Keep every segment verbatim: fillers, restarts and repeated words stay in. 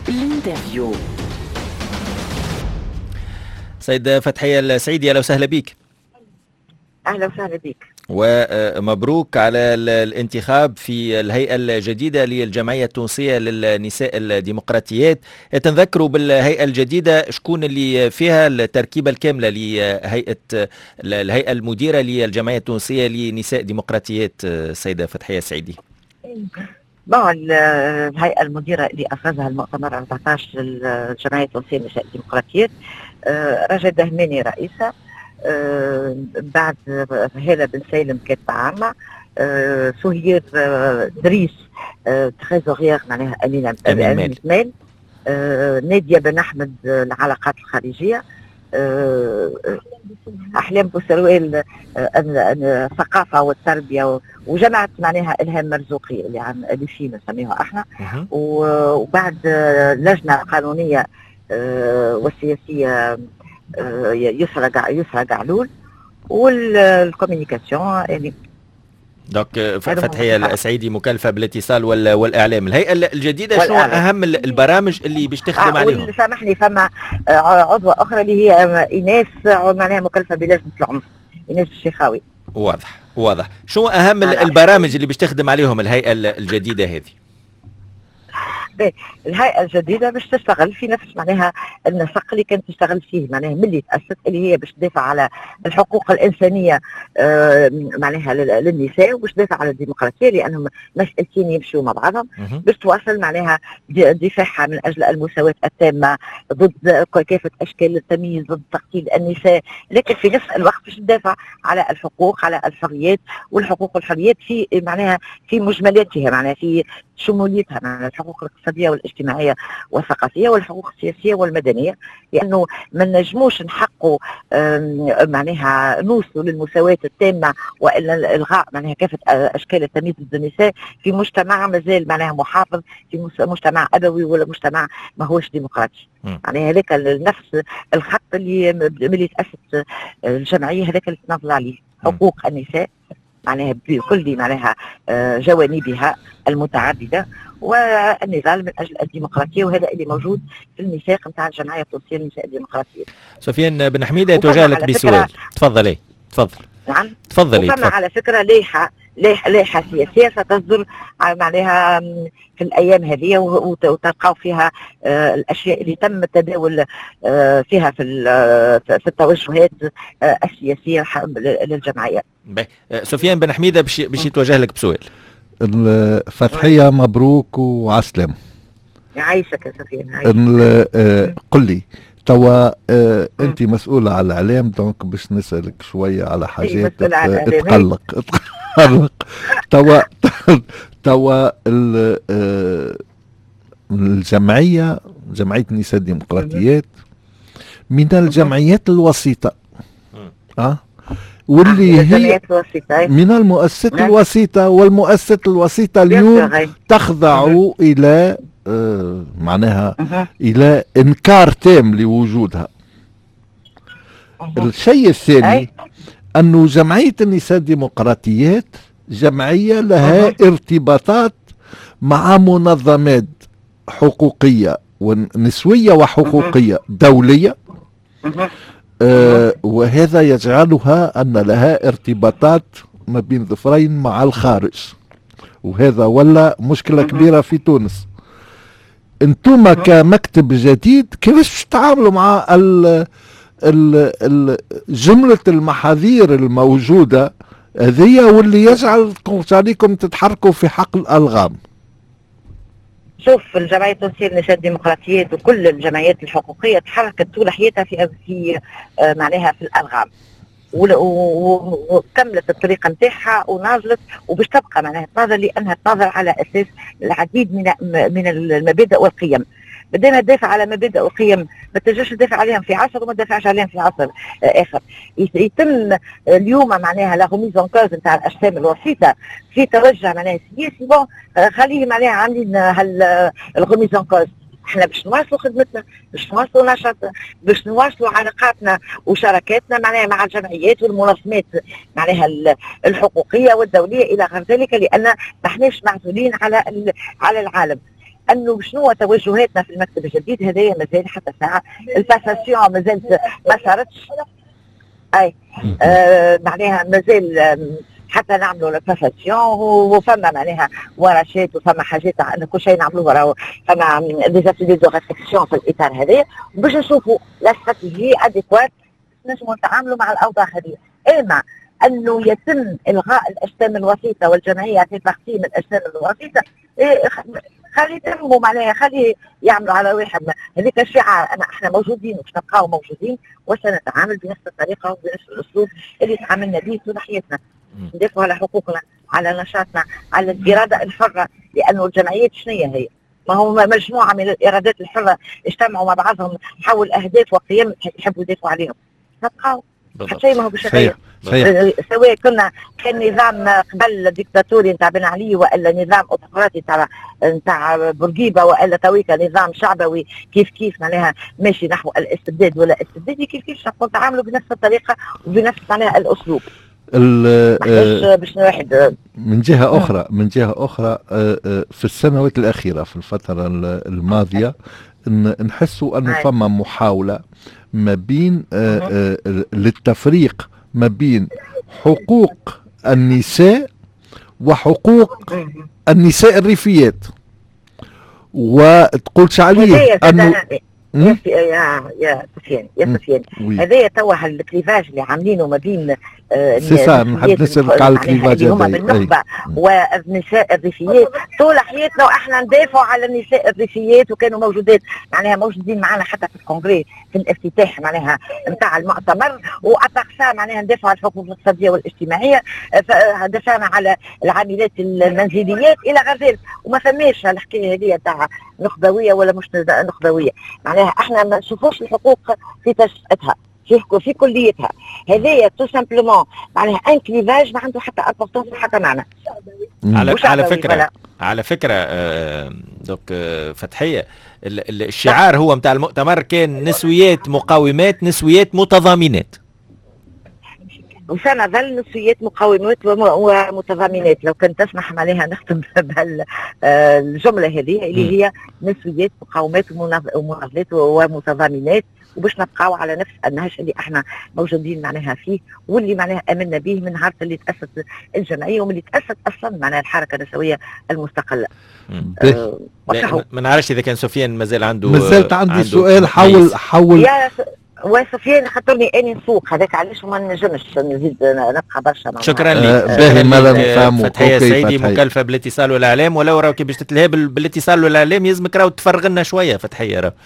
الانترفيو. سيد فتحية السعيدي، أهلا وسهلا بك. أهلا وسهلا بك ومبروك على الانتخاب في الهيئة الجديدة للجمعية التونسية للنساء الديمقراطيات. تنذكروا بالهيئة الجديدة شكون اللي فيها التركيبة الكاملة لهيئة الهيئة المديرة للجمعية التونسية لنساء ديمقراطيات سيدة فتحية السعيدي؟ الهيئة المديرة اللي أفرزها المؤتمر أربعة عشر للجمعية التونسية للنساء الديمقراطيات رجا دهماني رئيسة، آه بعد هالة بن سالم كاتبة عامة، آه سهير آه دريس آه تريزوريير معناها أمينة أمين مال، آه نادية بن أحمد العلاقات الخارجية، آه أحلام بوسروال الثقافة والتربية، وجمعت معناها إلهام مرزوقي اللي عن اللي فيه نسميها احنا، وبعد لجنة قانونية آه والسياسية يسرى يسرى قعلول والكوميونيكاسيون يعني. دونك فتحية السعيدي مكلفة بالاتصال والاعلام. الهيئة الجديدة شنو اهم البرامج اللي باش تخدم آه عليهم؟ سامحني، فما عضوة اخرى اللي هي ايناس معناها مكلفة بلجنة العنف، ايناس الشيخاوي. واضح واضح. شنو اهم آه البرامج اللي باش تخدم عليهم الهيئة الجديدة هذه؟ الهيئة الجديدة باش تشتغل في نفس معناها النسق اللي كانت تشتغل فيه معناها ملي تأسست، اللي هي باش تدافع على الحقوق الإنسانية آه معناها للنساء، وباش تدافع على الديمقراطية، لأنهم مسألتين يمشوا مع بعضهم، باش تواصل معناها دفاعها من أجل المساواة التامة ضد كافة أشكال التمييز، ضد تقتيل النساء، لكن في نفس الوقت باش تدافع على الحقوق، على الحريات والحقوق والحريات في معناها في مجملاتها، معناها في شموليتها، معناها الحقوق الاقتصادية والاجتماعية والثقافية والحقوق السياسية والمدنية، لأنه ما نجموش نحقوا معناها نوصلوا للمساواة التامة وإلا إلغاء معناها كافة أشكال التمييز ضد النساء في مجتمع مازال معناها محافظ، في مجتمع أبوي ولا مجتمع ما هوش ديمقراطي. يعني هذاك نفس الخط اللي ملي تأسست الجمعية هذاك اللي تنظر عليه حقوق النساء معناها بكل معناها جوانبها المتعددة، والنضال من اجل الديمقراطيه، وهذا اللي موجود في الميثاق نتاع الجمعيه التونسيه للنساء الديمقراطيه. سفيان بن حميده يتوجه لك بسؤال، تفضلي. تفضل. نعم تفضلي. وفما على فكره لائحه لائحه سياسيه ستصدر معناها في الايام هذه، وتلقاو فيها آه الاشياء اللي تم التداول آه فيها في في التوجهات آه السياسيه للجمعيه. سفيان بن حميده باش باش يتوجه لك بسؤال. فتحية مبروك وعسلام. يعيشك يا سفيان. قل لي توا اه انت مسؤولة على الاعلام، دونك باش نسألك شوية على حاجات تقلق تقلق توا توا الجمعية جمعية النساء الديمقراطيات من الجمعيات الوسيطة، اه واللي هي من المؤسسات الوسيطة، والمؤسسات الوسيطة اليوم تخضع إلى آه معناها إلى إنكار تام لوجودها. الشيء الثاني أنه جمعية النساء الديمقراطيات جمعية لها ارتباطات مع منظمات حقوقية ونسوية وحقوقية دولية، آه وهذا يجعلها أن لها ارتباطات ما بين ظفرين مع الخارج، وهذا ولا مشكلة كبيرة في تونس. انتم كمكتب جديد كيفاش تتعاملوا مع ال ال ال جملة المحاذير الموجودة هذه واللي يجعل عليكم تتحركوا في حقل الألغام؟ شوف، الجمعية التونسية للنساء الديمقراطيات وكل الجمعيات الحقوقية تحركت طول حياتها في في آه معناها في الألغام، وكملت الطريقة نتاعها وناضلت، وباش تبقى معناها تناظر، لأنها تناظر على أساس العديد من من المبادئ والقيم. بدينا ندافع على مبادئ وقيم ما تنجمش تدافع عليهم في عصر وما تدافعش عليهم في عصر اخر. يتم اليوم معناها لا غوميز اون كوز نتاع الاجسام الوسيطه في توجه معناها سياسي، بون خليه معناها عندنا هالغوميز اون كوز. احنا باش نواصلوا خدمتنا، باش نواصلوا نشاطنا، باش نواصلوا علاقاتنا وشراكاتنا معناها مع الجمعيات والمنظمات معناها الحقوقيه والدوليه الى غير ذلك، لان ما احناش معزولين على على العالم. انه شنو توجهاتنا في المكتب الجديد. هذايا مازال حتى ساعه الباساسيون مازالت ما صارتش، اي آه معناها مازال حتى نعملوا الباساسيون، وفما معناها ورشات وفما حاجات ان كل شيء نعملوه، راهو فما ديزاتيلي دو ريفليكسيون في الاطار هذايا باش نشوفوا لا استراتيجي اديكوات نجموا نتعاملوا مع الاوضاع هذه. اما انه يتم الغاء الاجسام الوسيطه والجمعيه في بارتي من الاجسام الوسيطه، إيه خلي يتموا معناها خلي يعملوا على واحد هذيك الشعار انا احنا موجودين وباش نبقاو موجودين وسنتعامل بنفس الطريقه وبنفس الاسلوب اللي تعاملنا به طول حياتنا، ندافعوا على حقوقنا، على نشاطنا، على الاراده الحره، لانه الجمعيات شنو هي؟ ما هو مجموعه من الارادات الحره اجتمعوا مع بعضهم حول اهداف وقيم يحبوا يدافعوا عليهم، نبقاو حتى شيء ما هو بشكل سواء كنا كان نظام قبل ديكتاتوري نتاع بن علي والا نظام اوتقراطي نتاع نتاع بورقيبه والا تويكا نظام شعبوي كيف كيف معناها ماشي نحو الاستبداد ولا استبدادي، كيف كيف نقول تعاملوا بنفس الطريقه وبنفس معناها الاسلوب. باش واحد من جهه اخرى من جهه اخرى في السنوات الاخيره في الفتره الماضيه نحسوا انه فما محاوله ما بين للتفريق ما بين حقوق النساء وحقوق النساء الريفيات، وتقولش عليه انه يا يا يا سفيان يا سفيان هذايا توا الكليفاج اللي عاملينه ما بين سيسا نحب نسألك على الكليفاج اللي هما بالنخبة والنساء الريفيات. طول حياتنا واحنا ندافعوا على النساء الريفيات وكانوا موجودات معناها موجودين معنا حتى في الكونغري في الافتتاح معناها نتاع المؤتمر، وأتقسى معناها ندافعوا على الحقوق الاقتصادية والاجتماعية، دافعنا على العاملات المنزليات إلى غير ذلك، وما فماش الحكاية هذه نتاع نخبوية ولا مش نخبوية، معناها احنا ما نشوفوش الحقوق في تشريعها في في كليتها. هذايا تو سامبلومون معناها ان كليفاج ما عنده حتى امبورطونس حتى معنا. على على فكره ولا. على فكره آه دوك آه فتحيه الشعار هو نتاع المؤتمر كان نسويات مقاومات نسويات متضامنات، وسنظل نسويات مقاومات ومتضامنات. لو كنت تسمح عليها نختم بهالجمله هذه اللي هي نسويات مقاومات ومناضلات ومتضامنات، وباش نبقاو على نفس النهج اللي احنا موجودين معناها فيه واللي معناها امنا به من نهار اللي تاسست الجمعيه ومن اللي تاسست اصلا معناها الحركه النسويه المستقله. أه ما نعرفش اذا كان سفيان مازال عنده مازلت عندي عنده سؤال حول حول يا وسفيان خاطرني اني نسوق هذاك علاش ما نجمش نزيد نبقى برشا. شكرا لك. باهي ما نفهموا. فتحيه السعيدي مكلفه بالاتصال والاعلام، ولو راك باش تتلهى بالاتصال والاعلام يلزمك راهو تفرغ لنا شويه فتحيه راه.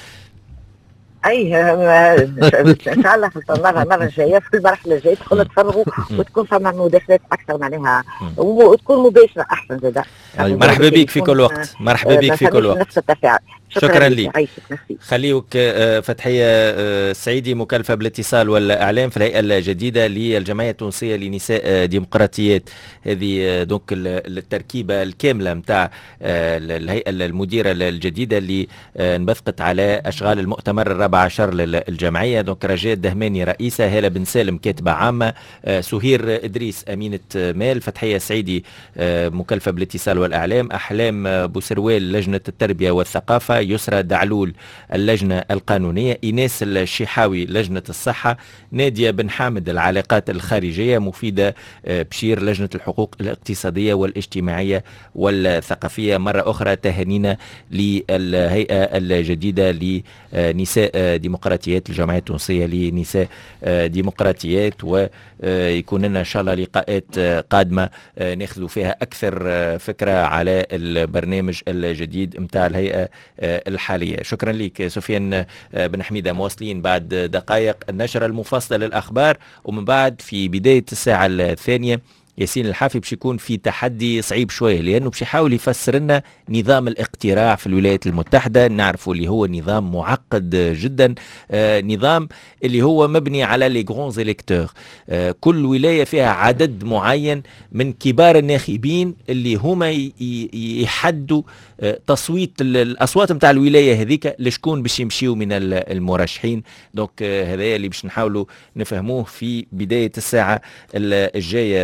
اي ان شاء الله في المره المره الجايه في المرحله الجايه تكونوا تفرغوا وتكون فما مداخلات اكثر معناها وتكون مباشره احسن زاده. أيوة. مرحبا بك في كل وقت، مرحبا بك في كل وقت. نفس التفاعل. شكرا, شكرا لك. خليوك فتحيه السعيدي مكلفه بالاتصال والاعلام في الهيئه الجديده للجمعيه التونسيه لنساء ديمقراطيات. هذه دونك التركيبه الكامله نتاع الهيئه المديره الجديده اللي انبثقت على اشغال المؤتمر الرابع عشر للجمعيه. دونك رجاء الدهماني رئيسه، هاله بن سالم كاتبه عامه، سهير ادريس امينه مال، فتحيه السعيدي مكلفه بالاتصال والاعلام، احلام بوسروال لجنه التربيه والثقافه، يسرى دعلول اللجنة القانونية، إيناس الشيحاوي لجنة الصحة، نادية بن حامد العلاقات الخارجية، مفيدة بشير لجنة الحقوق الاقتصادية والاجتماعية والثقافية. مرة أخرى تهانينا للهيئة الجديدة لنساء ديمقراطيات، الجمعية التونسية لنساء ديمقراطيات، ويكون لنا إن شاء الله لقاءات قادمة ناخذ فيها أكثر فكرة على البرنامج الجديد متاع الهيئة الحالية. شكرا لك سفيان بن حميدة. مواصلين بعد دقائق النشرة المفصلة للأخبار، ومن بعد في بداية الساعة الثانية ياسين الحافي باش يكون في تحدي صعيب شويه، لانه باش يحاول يفسر لنا نظام الاقتراع في الولايات المتحده. نعرفوا اللي هو نظام معقد جدا، آه نظام اللي هو مبني على لي غرونز الكتور. آه كل ولايه فيها عدد معين من كبار الناخبين اللي هما يحدوا آه تصويت الاصوات نتاع الولايه هذيك لشكون باش يمشيوا من المرشحين. دونك آه هذا اللي باش نحاولوا نفهموه في بدايه الساعه الجايه باش نحكي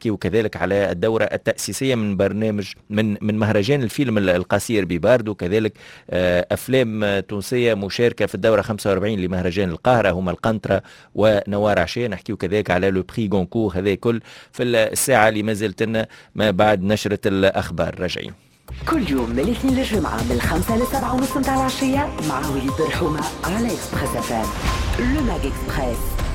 نحكيه كذلك على الدورة التأسيسية من برنامج من من مهرجان الفيلم القصير ببارد، وكذلك أفلام تونسية مشاركة في الدورة خمسة وأربعين لمهرجان القاهرة هما القنطرة ونوار عشية. نحكيه كذلك على لو بري غونكور، هذا كل في الساعة اللي ما زلت لنا ما بعد نشرة الأخبار. راجعين كل يوم من الاثنين للجمعة من الخمسة لسبعة ونص متاع العشية مع وليد الرحومة على إكسبريس اف ام. لو ماغ إكسبريس.